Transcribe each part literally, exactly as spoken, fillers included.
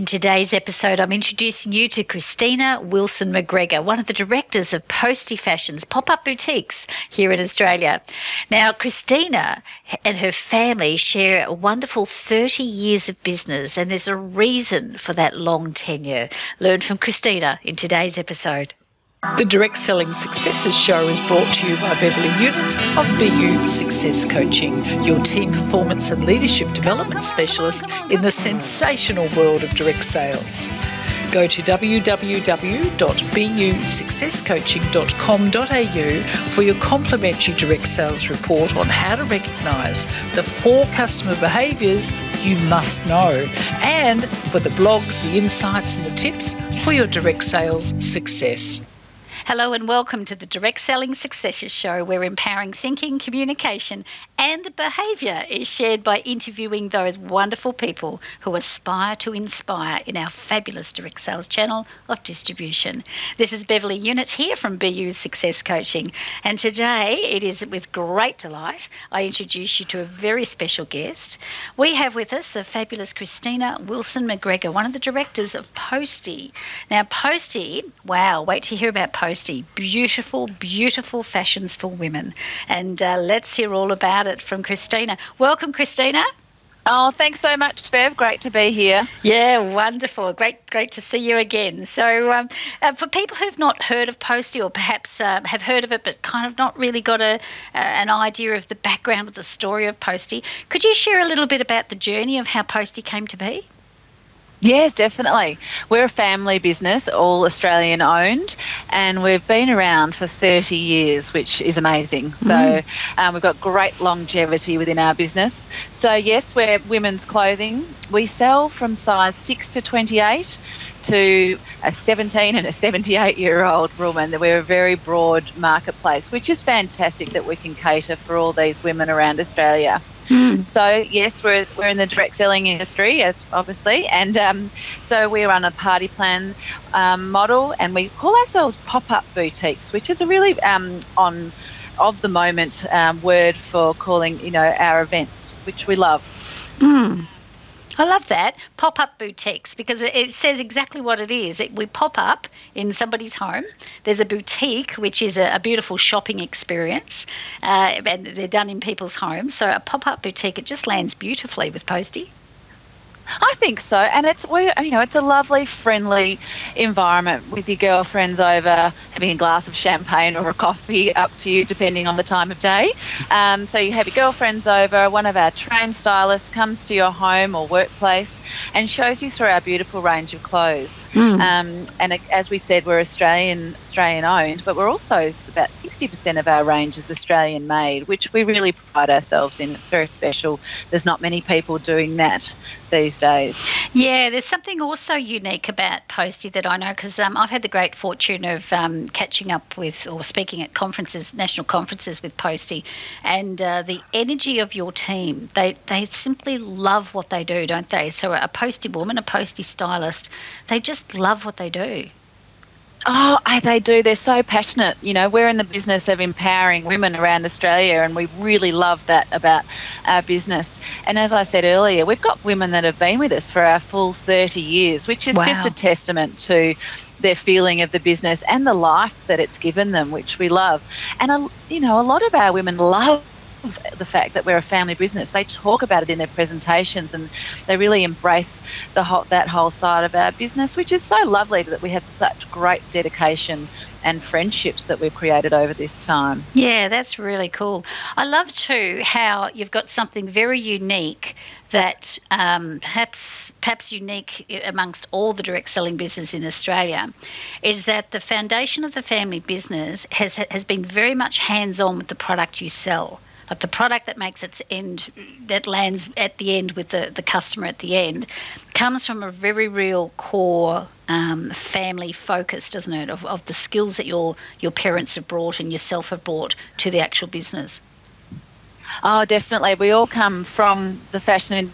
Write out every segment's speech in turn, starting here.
In today's episode, I'm introducing you to Christina Wilson McGregor, one of the directors of Posty Fashion's pop-up boutiques here in Australia. Now, Christina and her family share a wonderful thirty years of business, and there's a reason for that long tenure. Learn from Christina in today's episode. The Direct Selling Successes Show is brought to you by Beverly Unit of B U Success Coaching, your team performance and leadership development specialist in the sensational world of direct sales. Go to w w w dot b u success coaching dot com dot a u for your complimentary direct sales report on how to recognise the four customer behaviours you must know, and for the blogs, the insights and the tips for your direct sales success. Hello and welcome to the Direct Selling Successes Show, where empowering thinking, communication and behaviour is shared by interviewing those wonderful people who aspire to inspire in our fabulous direct sales channel of distribution. This is Beverly Unit here from B U Success Coaching, and today it is with great delight I introduce you to a very special guest. We have with us the fabulous Christina Wilson McGregor, one of the directors of Posty. Now Posty, wow, wait to hear about Posty. Beautiful, beautiful fashions for women. And uh, let's hear all about it from Christina. Welcome, Christina. Oh, thanks so much, Bev. Great to be here. Yeah, wonderful. Great great to see you again. So um, uh, for people who've not heard of Posty, or perhaps uh, have heard of it but kind of not really got a uh, an idea of the background of the story of Posty, could you share a little bit about the journey of how Posty came to be? Yes, definitely. We're a family business, all Australian owned, and we've been around for thirty years, which is amazing. So mm. um, we've got great longevity within our business. So yes, we're women's clothing. We sell from size six to twenty-eight to a seventeen and a seventy-eight-year-old woman. We're a very broad marketplace, which is fantastic that we can cater for all these women around Australia. Mm. So yes, we're we're in the direct selling industry, as obviously, and um, so we run a party plan um, model, and we call ourselves pop-up boutiques, which is a really um, on of the moment um, word for calling you know our events, which we love. Mm. I love that, pop-up boutiques, because it, it says exactly what it is. It, we pop up in somebody's home. There's a boutique, which is a, a beautiful shopping experience, uh, and they're done in people's homes. So a pop-up boutique, it just lands beautifully with Posty. I think so, and it's we you know it's a lovely, friendly environment with your girlfriends over, having a glass of champagne or a coffee, up to you, depending on the time of day. Um, so you have your girlfriends over. One of our trained stylists comes to your home or workplace and shows you through our beautiful range of clothes. Mm. Um, and it, as we said, we're Australian Australian owned, but we're also about sixty percent of our range is Australian made, which we really pride ourselves in. It's very special. There's not many people doing that these days. Yeah, there's something also unique about Posty that I know, because um, I've had the great fortune of um, catching up with or speaking at conferences, national conferences with Posty, and uh, the energy of your team. They they simply love what they do, don't they? So a Posty woman, a Posty stylist, they just love what they do. Oh, they do. They're so passionate. You know, we're in the business of empowering women around Australia, and we really love that about our business. And as I said earlier, we've got women that have been with us for our full thirty years, which is wow. just a testament to their feeling of the business and the life that it's given them, which we love. And, a, you know, a lot of our women love the fact that we're a family business. They talk about it in their presentations, and they really embrace the whole, that whole side of our business, which is so lovely that we have such great dedication and friendships that we've created over this time. Yeah, that's really cool. I love too how you've got something very unique that um, perhaps perhaps unique amongst all the direct selling business in Australia, is that the foundation of the family business has has been very much hands-on with the product you sell. Like the product that makes its end, that lands at the end with the, the customer at the end, comes from a very real core um, family focus, doesn't it, of, of the skills that your your parents have brought and yourself have brought to the actual business. Oh, definitely. We all come from the fashion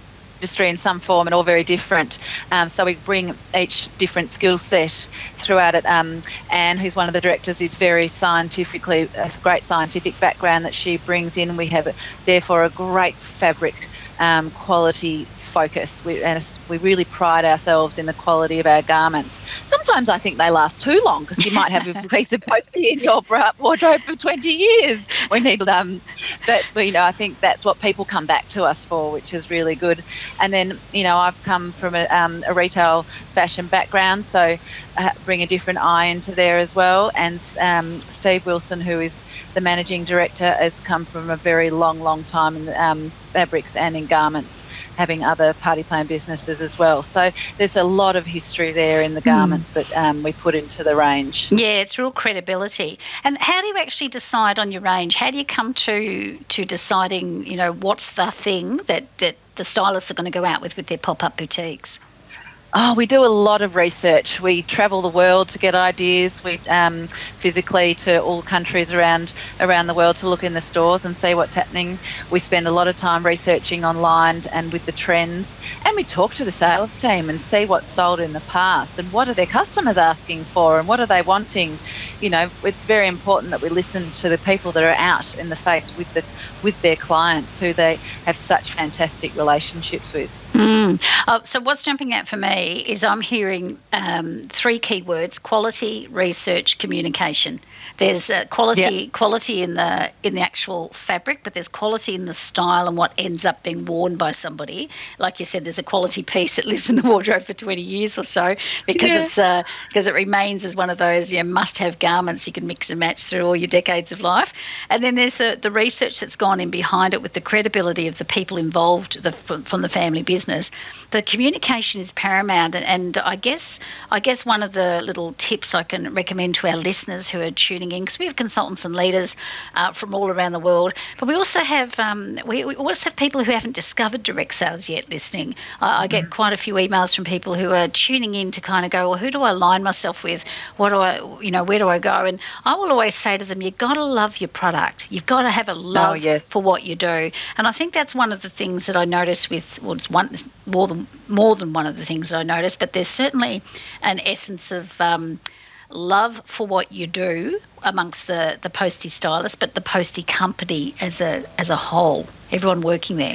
industry in some form and all very different. Um, so we bring each different skill set throughout it. Um, Anne, who's one of the directors, is very scientifically, a great scientific background that she brings in. We have, therefore, a great fabric um, quality focus. We, and we really pride ourselves in the quality of our garments. Sometimes I think they last too long because you might have a piece of postie in your wardrobe for twenty years. We need um, but you know I think that's what people come back to us for, which is really good. And then you know I've come from a, um, a retail fashion background, so uh, bring a different eye into there as well. And um, Steve Wilson, who is the managing director, has come from a very long, long time in um, fabrics and in garments, having other party plan businesses as well. So there's a lot of history there in the garments mm. that um, we put into the range. Yeah, it's real credibility. And how do you actually decide on your range? How do you come to to deciding, you know, what's the thing that, that the stylists are going to go out with with their pop-up boutiques? Oh, we do a lot of research. We travel the world to get ideas. We um, physically to all countries around around the world to look in the stores and see what's happening. We spend a lot of time researching online and with the trends, and we talk to the sales team and see what's sold in the past and what are their customers asking for and what are they wanting. You know, it's very important that we listen to the people that are out in the face with the with their clients who they have such fantastic relationships with. Mm. Oh, so what's jumping out for me is I'm hearing um, three key words: quality, research, communication. There's uh, quality, yep. quality in the in the actual fabric, but there's quality in the style and what ends up being worn by somebody. Like you said, there's a quality piece that lives in the wardrobe for twenty years or so because yeah. it's uh, because it remains as one of those you know, must-have garments you can mix and match through all your decades of life. And then there's the, the research that's gone in behind it with the credibility of the people involved the, from, from the family business. The communication is paramount, and, and I guess I guess one of the little tips I can recommend to our listeners who are tuning in, because we have consultants and leaders uh, from all around the world, but we also have um, we, we also have people who haven't discovered direct sales yet listening. I, I get quite a few emails from people who are tuning in to kind of go, well, who do I align myself with? What do I, you know, where do I go? And I will always say to them, you've got to love your product. You've got to have a love oh, yes. for what you do. And I think that's one of the things that I notice with, well, it's one more than more than one of the things I noticed, but there's certainly an essence of um, love for what you do amongst the, the postie stylists, but the postie company as a as a whole, everyone working there.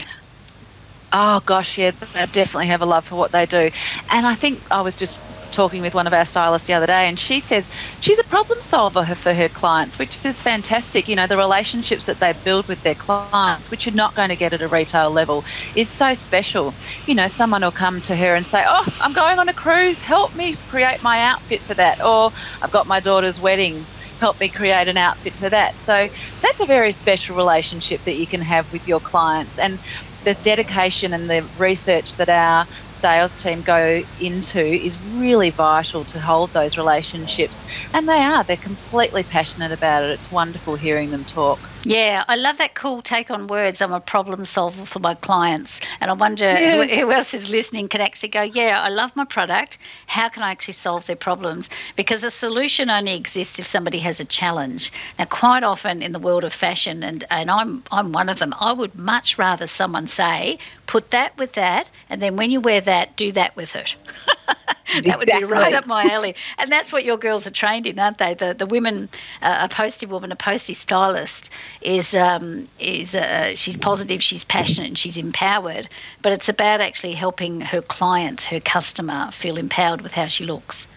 Oh gosh, yeah, they definitely have a love for what they do. And I think I was just talking with one of our stylists the other day, and she says she's a problem solver for her clients, which is fantastic. You know, the relationships that they build with their clients, which you're not going to get at a retail level, is so special. You know, someone will come to her and say, oh, I'm going on a cruise, help me create my outfit for that. Or I've got my daughter's wedding, help me create an outfit for that. So that's a very special relationship that you can have with your clients. And the dedication and the research that our sales team go into is really vital to hold those relationships, and they are they're completely passionate about it. It's wonderful hearing them talk. Yeah, I love that cool take on words. I'm a problem solver for my clients. And I wonder yeah. who, who else is listening can actually go, yeah, I love my product. How can I actually solve their problems? Because a solution only exists if somebody has a challenge. Now, quite often in the world of fashion, and, and I'm I'm one of them, I would much rather someone say, put that with that, and then when you wear that, do that with it. That exactly. would be right up my alley. And that's what your girls are trained in, aren't they? The the women, uh, a postie woman, a postie stylist is um, is uh, she's positive, she's passionate, and she's empowered. But it's about actually helping her client, her customer, feel empowered with how she looks.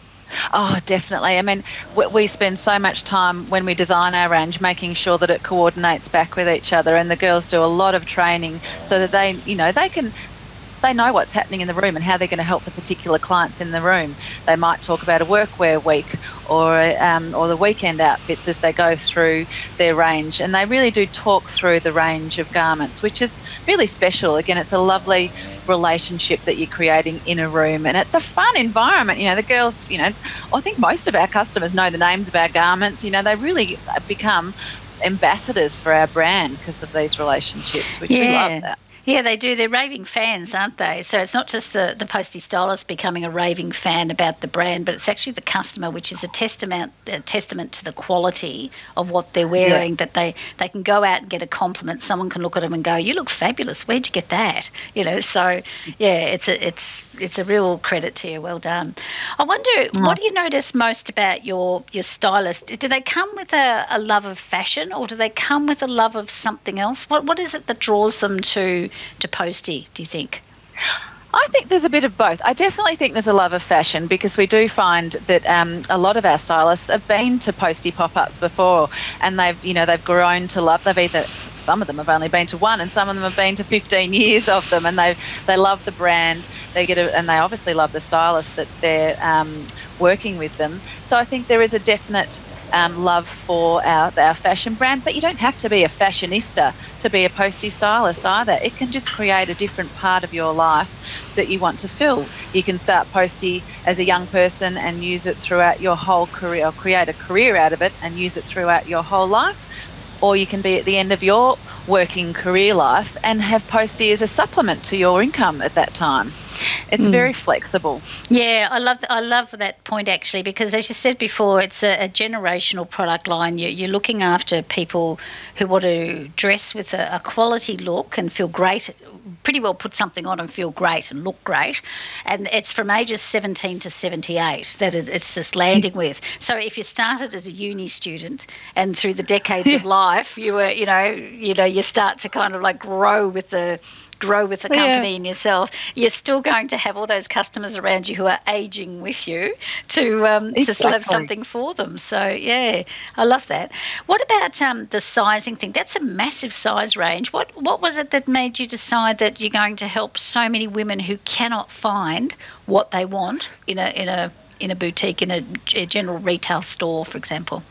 Oh, definitely. I mean, we spend so much time when we design our range making sure that it coordinates back with each other, and the girls do a lot of training so that they, you know, they can they know what's happening in the room and how they're going to help the particular clients in the room. They might talk about a workwear week or um, or the weekend outfits as they go through their range, and they really do talk through the range of garments, which is really special. Again, it's a lovely relationship that you're creating in a room, and it's a fun environment. You know, the girls, you know, I think most of our customers know the names of our garments. You know, they really become ambassadors for our brand because of these relationships, which yeah. we love that. Yeah, they do. They're raving fans, aren't they? So it's not just the, the postie stylist becoming a raving fan about the brand, but it's actually the customer, which is a testament a testament to the quality of what they're wearing, yeah. that they, they can go out and get a compliment. Someone can look at them and go, "You look fabulous. Where'd you get that?" You know, so, yeah, it's a, it's it's a real credit to you. Well done. I wonder, oh. what do you notice most about your, your stylist? Do they come with a, a love of fashion, or do they come with a love of something else? What What is it that draws them to to Postie, do you think? I think there's a bit of both. I definitely think there's a love of fashion, because we do find that um, a lot of our stylists have been to Postie pop-ups before, and they've, you know, they've grown to love. They've either, some of them have only been to one, and some of them have been to fifteen years of them, and they they love the brand. They get a, and they obviously love the stylist that's there um, working with them. So I think there is a definite Um, love for our, our fashion brand, but you don't have to be a fashionista to be a Postie stylist either. It can just create a different part of your life that you want to fill. You can start Postie as a young person and use it throughout your whole career, or create a career out of it and use it throughout your whole life. Or you can be at the end of your working career life and have Postie as a supplement to your income at that time. It's mm. very flexible. Yeah, I love I love that point, actually, because as you said before, it's a, a generational product line. You, you're looking after people who want to dress with a, a quality look and feel great, pretty well put something on and feel great and look great. And it's from ages seventeen to seventy-eight that it, it's just landing with. So if you started as a uni student and through the decades yeah. of life, you were, you know, you know, you start to kind of like grow with the grow with the company yeah. and yourself, you're still going to have all those customers around you who are aging with you to um, exactly. to still have something for them. So, yeah, I love that. What about um, the sizing thing? That's a massive size range. What what was it that made you decide that you're going to help so many women who cannot find what they want in a in a in a boutique, in a, a general retail store, for example?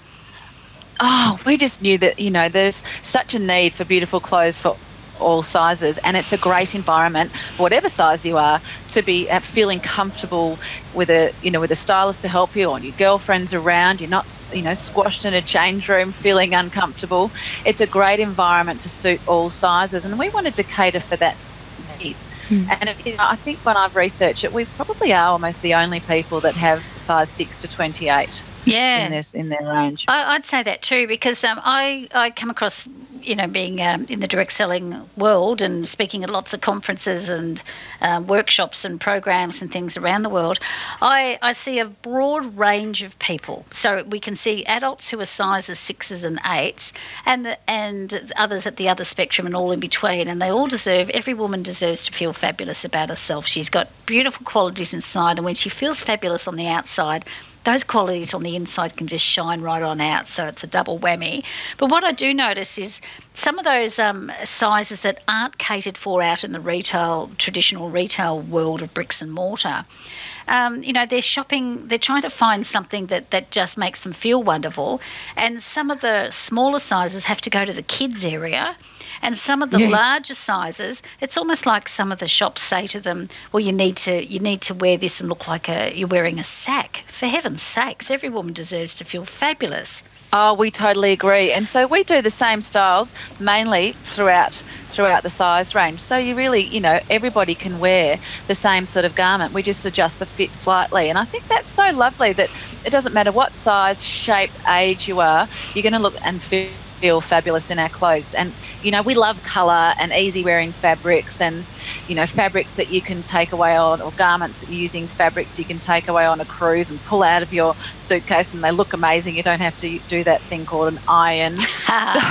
Oh, we just knew that, you know, there's such a need for beautiful clothes for all sizes, and it's a great environment, whatever size you are, to be uh, feeling comfortable with a, you know, with a stylist to help you, or your girlfriends around. You're not, you know, squashed in a change room feeling uncomfortable. It's a great environment to suit all sizes, and we wanted to cater for that need. Mm. And it, you know, I think when I've researched it, we probably are almost the only people that have size six to twenty-eight. Yeah, in, this, in their range. I, I'd say that too, because um, I, I come across, you know, being um, in the direct selling world and speaking at lots of conferences and uh, workshops and programs and things around the world, I, I see a broad range of people. So we can see adults who are sizes sixes and eights, and and others at the other spectrum and all in between, and they all deserve, every woman deserves to feel fabulous about herself. She's got beautiful qualities inside, and when she feels fabulous on the outside, those qualities on the inside can just shine right on out, so it's a double whammy. But what I do notice is some of those um, sizes that aren't catered for out in the retail, traditional retail world of bricks and mortar, um, you know, they're shopping, they're trying to find something that, that just makes them feel wonderful. And some of the smaller sizes have to go to the kids area. And some of the yeah. larger sizes, it's almost like some of the shops say to them, well, you need to you need to wear this and look like a, you're wearing a sack. For heaven's sakes, every woman deserves to feel fabulous. Oh, we totally agree. And so we do the same styles mainly throughout throughout the size range. So you really, you know, everybody can wear the same sort of garment. We just adjust the fit slightly. And I think that's so lovely that it doesn't matter what size, shape, age you are, you're going to look and feel feel fabulous in our clothes. And you know, we love colour and easy wearing fabrics, and you know, fabrics that you can take away on, or garments using fabrics you can take away on a cruise and pull out of your suitcase, and they look amazing. You don't have to do that thing called an iron. So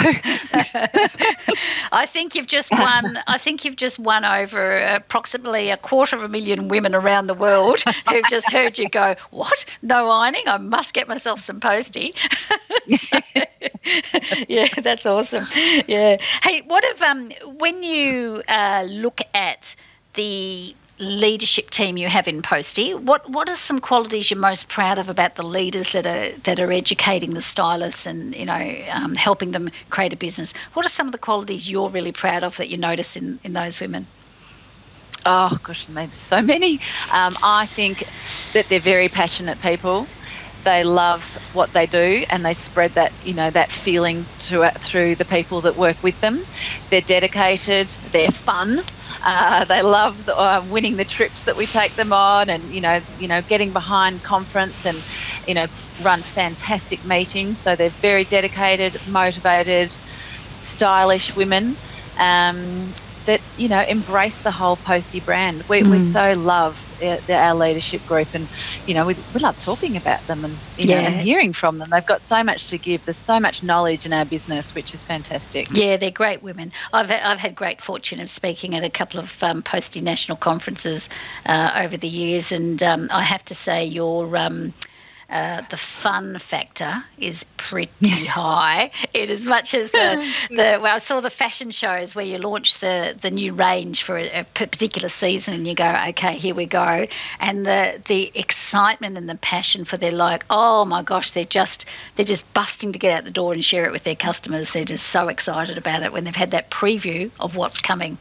I think you've just won I think you've just won over approximately a quarter of a million women around the world who've just heard you go, what? No ironing? I must get myself some Postie. So, yeah, that's awesome. Yeah. Hey, what if um when you uh, look at the leadership team you have in Postie, what what are some qualities you're most proud of about the leaders that are that are educating the stylists and, you know, um, helping them create a business? What are some of the qualities you're really proud of that you notice in, in those women? Oh gosh, there's so many. Um, I think that they're very passionate people. They love what they do, and they spread that, you know, that feeling to, through the people that work with them. They're dedicated, they're fun. Uh, they love the, uh, winning the trips that we take them on, and you know, you know, getting behind conference and you know, run fantastic meetings. So they're very dedicated, motivated, stylish women um, that you know embrace the whole Postie brand. We mm. we so love our, our leadership group, and you know, we we love talking about them and you know, yeah. and hearing from them. They've got so much to give. There's so much knowledge in our business, which is fantastic. Yeah, they're great women. I've I've had great fortune of speaking at a couple of um, Postie national conferences uh, over the years, and um, I have to say your um, Uh, the fun factor is pretty high, in as much as the, the well, I saw the fashion shows where you launch the, the new range for a, a particular season, and you go, okay, here we go, and the the excitement and the passion for their, like, oh my gosh, they're just they're just busting to get out the door and share it with their customers. They're just so excited about it when they've had that preview of what's coming.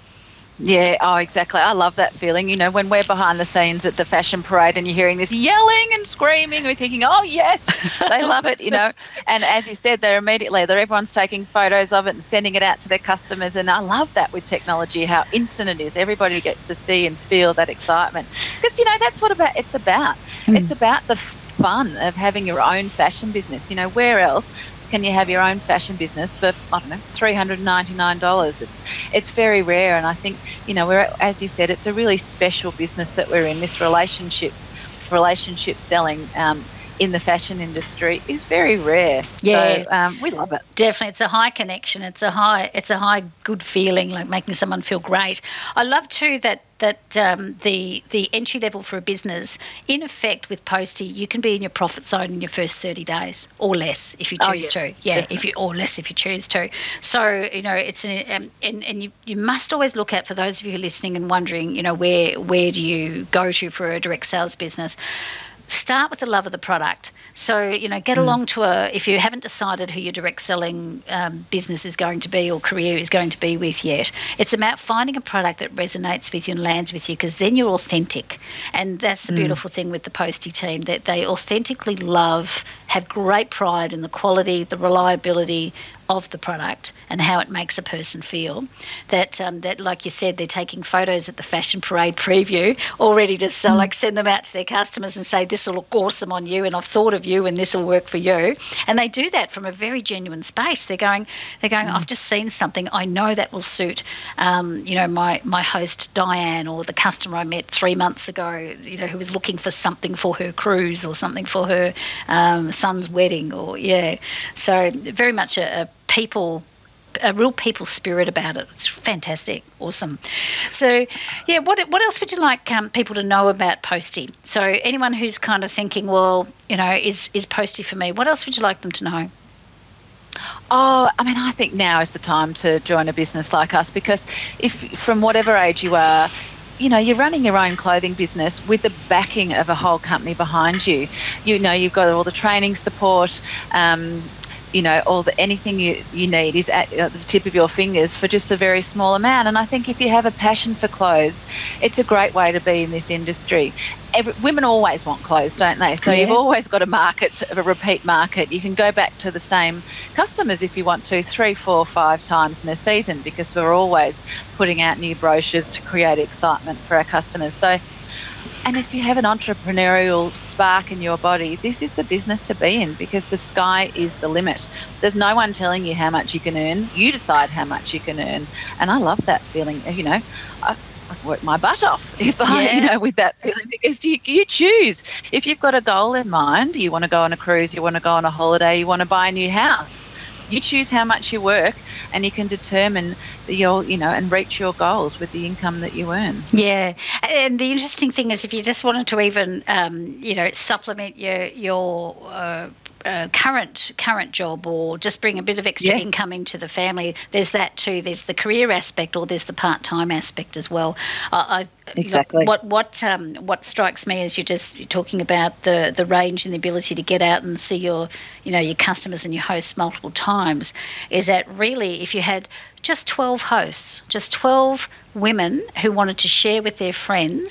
Yeah, oh, exactly. I love that feeling. You know, when we're behind the scenes at the fashion parade and you're hearing this yelling and screaming, we're thinking, oh, yes, they love it, you know. And as you said, they're immediately, they're, everyone's taking photos of it and sending it out to their customers. And I love that with technology, how instant it is. Everybody gets to see and feel that excitement. Because, you know, that's what about it's about. Mm. It's about the fun of having your own fashion business. You know, where else can you have your own fashion business for, I don't know, three hundred ninety-nine dollars? It's it's very rare, and I think, you know, we're, as you said, it's a really special business that we're in. This relationships, relationship selling um, in the fashion industry is very rare. Yeah, so, um, we love it. Definitely, it's a high connection. It's a high, it's a high good feeling, like making someone feel great. I love too that. that um, the the entry level for a business, in effect with Postie, you can be in your profit zone in your first thirty days or less if you choose oh, yes, to. Yeah, definitely. if you or less if you choose to. So, you know, it's an, um, and and you, you must always look at, for those of you who are listening and wondering, you know, where where do you go to for a direct sales business? Start with the love of the product. So, you know, get mm. along to a, if you haven't decided who your direct selling um, business is going to be or career is going to be with yet, it's about finding a product that resonates with you and lands with you, because then you're authentic. And that's the mm. beautiful thing with the Postie team, that they authentically love, have great pride in the quality, the reliability of the product and how it makes a person feel. That, um, that like you said, they're taking photos at the fashion parade preview, all ready to sell, mm. like send them out to their customers and say, this will look awesome on you, and I've thought of you, and this will work for you. And they do that from a very genuine space. They're going, they're going. Mm. I've just seen something. I know that will suit, um, you know, my my host Diane, or the customer I met three months ago, you know, who was looking for something for her cruise or something for her um, son's wedding, or yeah. So very much a, a people, a real people spirit about it. It's fantastic, awesome. So, yeah, what what else would you like um, people to know about Postie? So anyone who's kind of thinking, well, you know, is is Postie for me? What else would you like them to know? Oh, I mean, I think now is the time to join a business like us, because if from whatever age you are, you know, you're running your own clothing business with the backing of a whole company behind you. You know, you've got all the training support. Um, you know, all the anything you, you need is at the tip of your fingers for just a very small amount. And I think if you have a passion for clothes, it's a great way to be in this industry. Every, women always want clothes, don't they? So yeah. You've always got a market, a repeat market. You can go back to the same customers if you want to, three, four, five times in a season, because we're always putting out new brochures to create excitement for our customers. So, and if you have an entrepreneurial spark in your body, this is the business to be in, because the sky is the limit. There's no one telling you how much you can earn. You decide how much you can earn. And I love that feeling. You know, I, I'd work my butt off if I, yeah. you know, with that feeling, because you, you choose. If you've got a goal in mind, you want to go on a cruise, you want to go on a holiday, you want to buy a new house. You choose how much you work, and you can determine your, you know, and reach your goals with the income that you earn. Yeah, and the interesting thing is, if you just wanted to even, um, you know, supplement your your uh, uh, current current job, or just bring a bit of extra yes. income into the family, there's that too. There's the career aspect, or there's the part-time aspect as well. I, I exactly. You know, what what um, what strikes me is you're just you're talking about the the range and the ability to get out and see your, you know, your customers and your hosts multiple times. Is that really, if you had just twelve hosts, just twelve women who wanted to share with their friends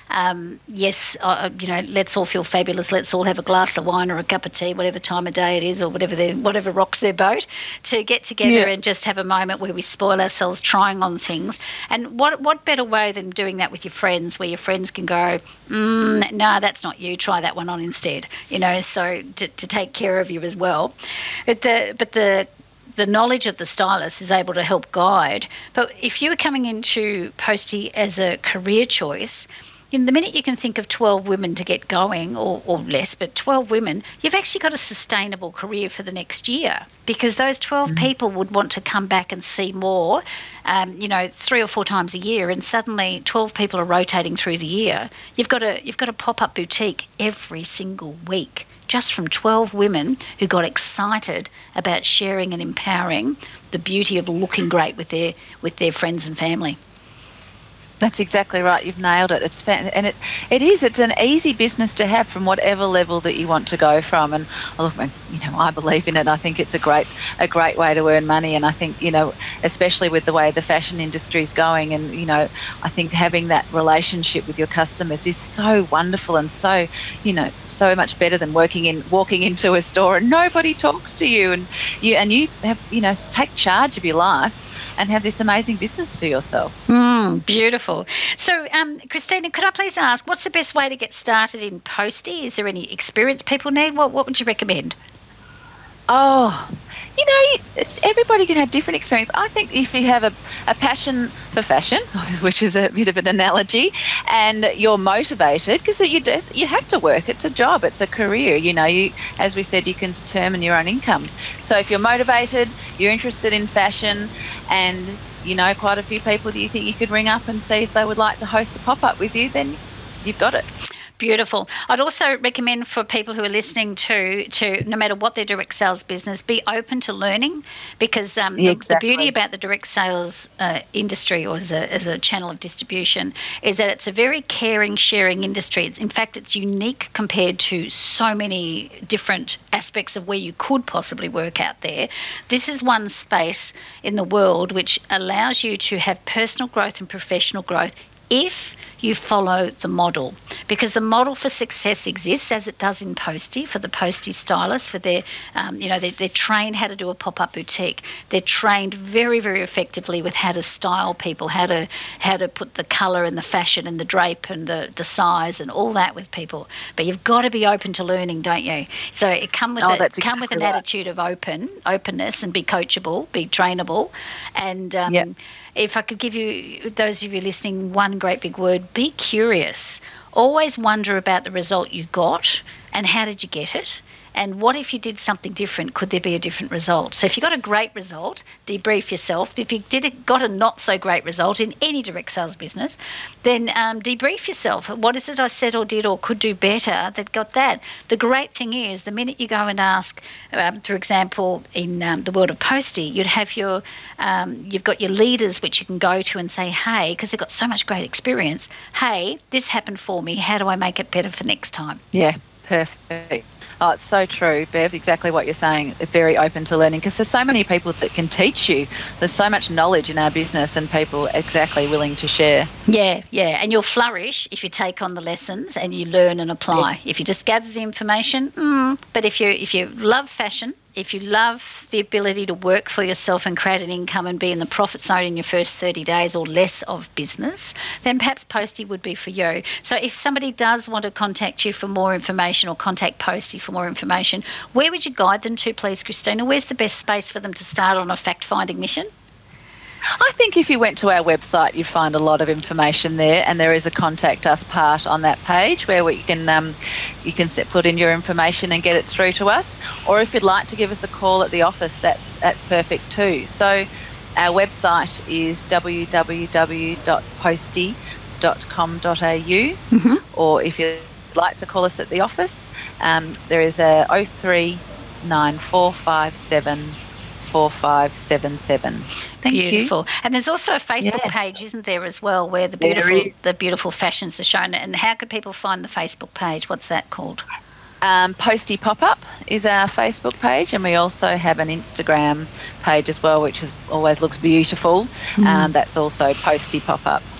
Um, yes, uh, you know, let's all feel fabulous. Let's all have a glass of wine or a cup of tea, whatever time of day it is, or whatever their, whatever rocks their boat, to get together yeah. and just have a moment where we spoil ourselves trying on things. And what what better way than doing that with your friends, where your friends can go, mm, no, that's not you. Try that one on instead. You know, so to, to take care of you as well. But the but the the knowledge of the stylist is able to help guide. But if you were coming into Posty as a career choice, in the minute you can think of twelve women to get going, or, or less, but twelve women, you've actually got a sustainable career for the next year, because those twelve mm-hmm. people would want to come back and see more, um, you know, three or four times a year, and suddenly twelve people are rotating through the year. You've got a you've got a pop-up boutique every single week, just from twelve women who got excited about sharing and empowering the beauty of looking great with their with their friends and family. That's exactly right. You've nailed it. It's fan- and it it is. It's an easy business to have from whatever level that you want to go from. And look, you know, I believe in it. I think it's a great a great way to earn money. And I think, you know, especially with the way the fashion industry is going, and you know, I think having that relationship with your customers is so wonderful and so, you know, so much better than working in walking into a store and nobody talks to you, and you and you have, you know, take charge of your life and have this amazing business for yourself. Mm, beautiful. So, um, Christina, could I please ask, what's the best way to get started in Posty? Is there any experience people need? What What would you recommend? Oh, you know, everybody can have different experience. I think if you have a, a passion for fashion, which is a bit of an analogy, and you're motivated, because you just, you have to work. It's a job. It's a career. You know, you, as we said, you can determine your own income. So if you're motivated, you're interested in fashion, and you know quite a few people that you think you could ring up and see if they would like to host a pop-up with you, then you've got it. Beautiful. I'd also recommend for people who are listening to, to no matter what their direct sales business, be open to learning, because um, yeah, the, exactly. the beauty about the direct sales uh, industry, or as a, as a channel of distribution, is that it's a very caring, sharing industry. It's, in fact, it's unique compared to so many different aspects of where you could possibly work out there. This is one space in the world which allows you to have personal growth and professional growth if you follow the model, because the model for success exists as it does in Posty for the Posty stylists. For their, um, you know, they're, they're trained how to do a pop-up boutique. They're trained very, very effectively with how to style people, how to how to put the colour and the fashion and the drape and the, the size and all that with people. But you've got to be open to learning, don't you? So it come with oh, a, exactly come with an right. attitude of open openness, and be coachable, be trainable, and. Um, yep. If I could give you, those of you listening, one great big word, be curious. Always wonder about the result you got and how did you get it, and what if you did something different? Could there be a different result? So if you got a great result, debrief yourself. If you did it, got a not so great result in any direct sales business, then um, debrief yourself. What is it I said or did or could do better that got that? The great thing is, the minute you go and ask, um, for example, in um, the world of Posty, you'd have your, um, you've got your leaders which you can go to and say, hey, because they've got so much great experience, hey, this happened for me. How do I make it better for next time? Yeah, perfect. Oh, it's so true, Bev, exactly what you're saying. Very open to learning, because there's so many people that can teach you. There's so much knowledge in our business and people exactly willing to share. Yeah, yeah. And you'll flourish if you take on the lessons and you learn and apply. Yeah. If you just gather the information, mm, but if you if you love fashion, if you love the ability to work for yourself and create an income and be in the profit zone in your first thirty days or less of business, then perhaps Posty would be for you. So if somebody does want to contact you for more information, or contact Posty for more information, where would you guide them to, please, Christina? Where's the best space for them to start on a fact-finding mission? I think if you went to our website, you'd find a lot of information there, and there is a contact us part on that page where we can um, you can set, put in your information and get it through to us. Or if you'd like to give us a call at the office, that's that's perfect too. So our website is w w w dot posty dot com dot a u, mm-hmm. or if you'd like to call us at the office, um, there is a oh three nine four five seven four five seven seven. Thank beautiful. you. And there's also a Facebook yeah. page, isn't there, as well, where the beautiful the beautiful fashions are shown. And how could people find the Facebook page? What's that called? Um, Posty Pop-Up is our Facebook page, and we also have an Instagram page as well, which is always looks beautiful. Mm. Um, that's also Posty Pop-Up.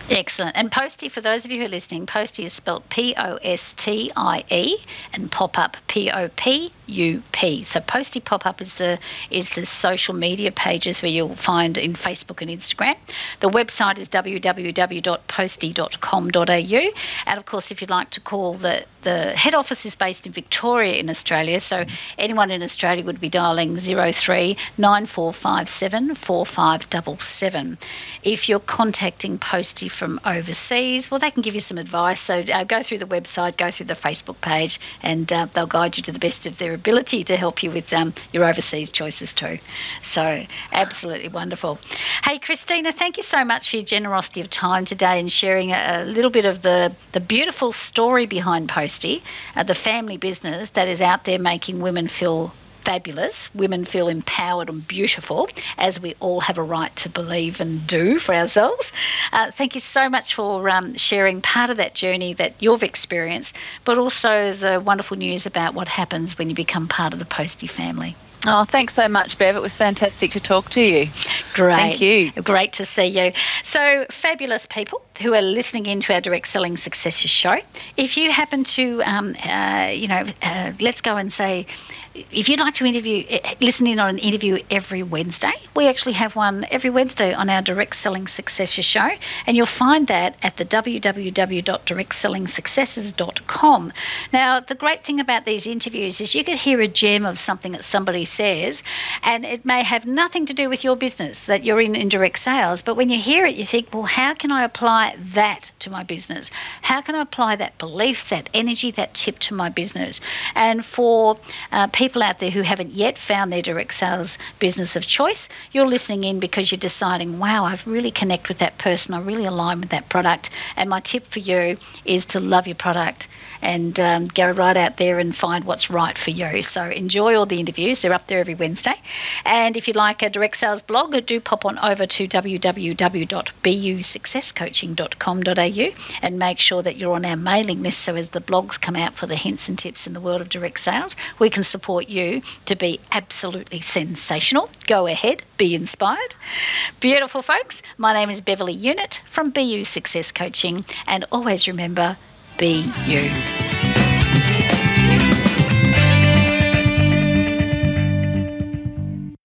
Excellent. And Postie, for those of you who are listening, Postie is spelled P O S T I E and Pop-Up P O P U P. So Postie Pop-Up is the is the social media pages where you'll find in Facebook and Instagram. The website is w w w dot postie dot com dot a u. And, of course, if you'd like to call, the, the head office is based in Victoria in Australia, so anyone in Australia would be dialing zero three nine four five seven four five seven seven. If you're contacting Postie from overseas, well, they can give you some advice. So uh, go through the website, go through the Facebook page, and uh, they'll guide you to the best of their ability to help you with um, your overseas choices too. So absolutely wonderful. Hey, Christina, thank you so much for your generosity of time today and sharing a, a little bit of the, the beautiful story behind Postie, uh, the family business that is out there making women feel fabulous, women feel empowered and beautiful, as we all have a right to believe and do for ourselves. Uh, thank you so much for um, sharing part of that journey that you've experienced, but also the wonderful news about what happens when you become part of the Postie family. Oh, thanks so much, Bev. It was fantastic to talk to you. Great. Thank you. Great to see you. So, fabulous people who are listening into our Direct Selling Successes show, if you happen to, um, uh, you know, uh, let's go and say, if you'd like to interview, listen in on an interview every Wednesday, we actually have one every Wednesday on our Direct Selling Successes show, and you'll find that at the w w w dot direct selling successes dot com. Now, the great thing about these interviews is you could hear a gem of something that somebody says, and it may have nothing to do with your business that you're in in direct sales, but when you hear it, you think, well, how can I apply that to my business? How can I apply that belief, that energy, that tip to my business? And for uh, people People out there who haven't yet found their direct sales business of choice, you're listening in because you're deciding, wow, I really connect with that person, I really align with that product, and my tip for you is to love your product and um, go right out there and find what's right for you. So enjoy all the interviews. They're up there every Wednesday. And if you'd like a direct sales blog, do pop on over to w w w dot b u success coaching dot com dot a u and make sure that you're on our mailing list, so as the blogs come out for the hints and tips in the world of direct sales, we can support you to be absolutely sensational. Go ahead, be inspired. Beautiful folks, my name is Beverly Unit from B U Success Coaching, and always remember, be you.